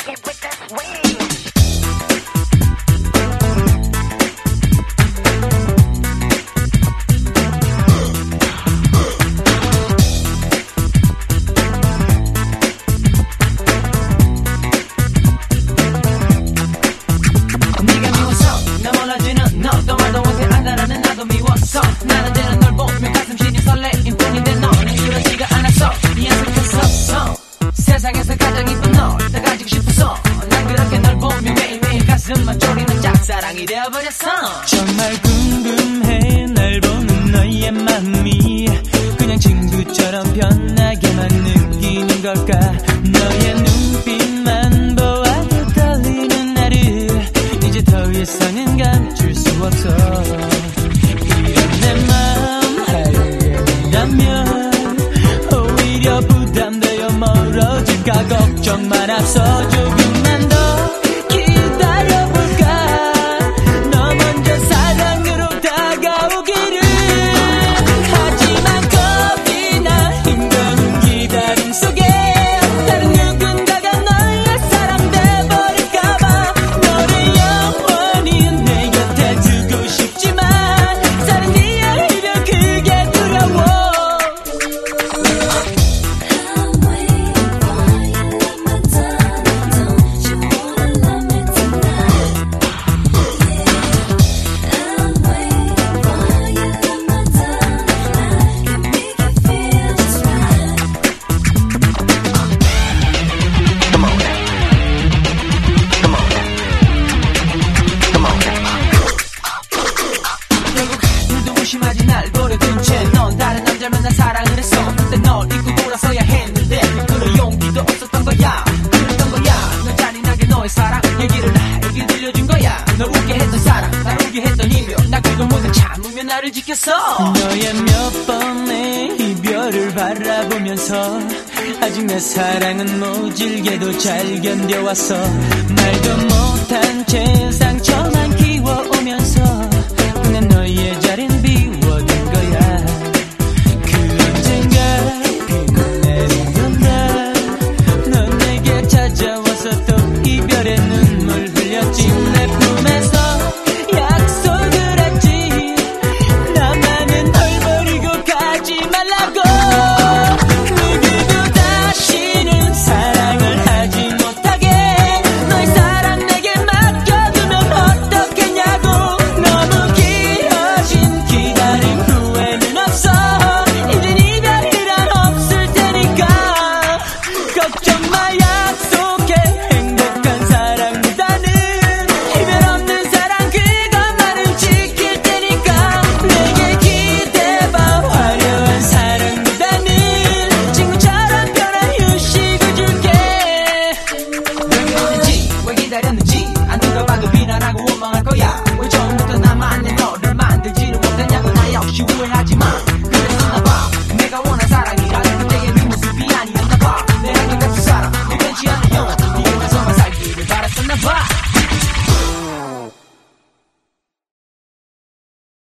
나는 쟤는 널 보면 가슴 시린 설레임 뿐인데 너는 그러지가 않았어. 미안했었어. 세상에서 가장 이쁜 널 다 가지고 싶었어. 난 그렇게 널 보면 매일매일 가슴만 졸이는 짝사랑이 되어버렸어. 정말 궁금해 날 보는 너의 마음이 그냥 친구처럼 편하게만 느끼는 걸까. 너의 눈빛만 보아도 떨리는 나를 이제 더 이상은 감출 수 없어. 오히려 부담되어 멀어질까 걱정만 앞서 조금만 더 기다려볼까. 너 먼저 사랑으로 다가오기를. 하지만 겁이 나 힘든 기다림 속에 다른 누군가가 너의 사랑 돼버릴까봐. 너를 영원히 내 곁에 두고 싶지만 사랑 네의 이별 그게 두려워. 심하지 날 버려둔 채 넌 다른 남자 만나 사랑을 했어. 그때 널 잊고 돌아서야 했는데 그럴 용기도 없었던 거야. 그랬던 거야. 넌 잔인하게 너의 사랑 얘기를 나에게 들려준 거야. 널 웃게 했던 사랑 날 울게 했던 이별 나 그걸 모두 참으며 나를 지켰어. 너의 몇 번의 이별을 바라보면서 아직 내 사랑은 모질게도 잘 견뎌왔어. 말도 못한 채 상처만 키워오면서 그냥 너의 자리는 비워둔 거야. 그 언젠가 피곤해진 건가. 넌 내게 찾아와서 또 이별의 눈물 흘렸지. 내 품에서 약속을 했지. 나만은 널 버리고 가지 말라고. 누구도 다시는 사랑을 하지 못하게 너의 사랑 내게 맡겨두면 어떻겠냐고. 너무 길어진 기다림 후회는 없어. 이젠 이별이란 없을 테니까 걱정 마. 약속해 행복한 사랑보다는 이별 없는 사랑 그것만은 지킬 테니까. 내게 기대봐. 화려한 사랑보다는 친구처럼 편한 휴식을 줄게. 왜 그랬는지 왜 기다렸는지 안 들어봐도 비난하고 원망할 거야.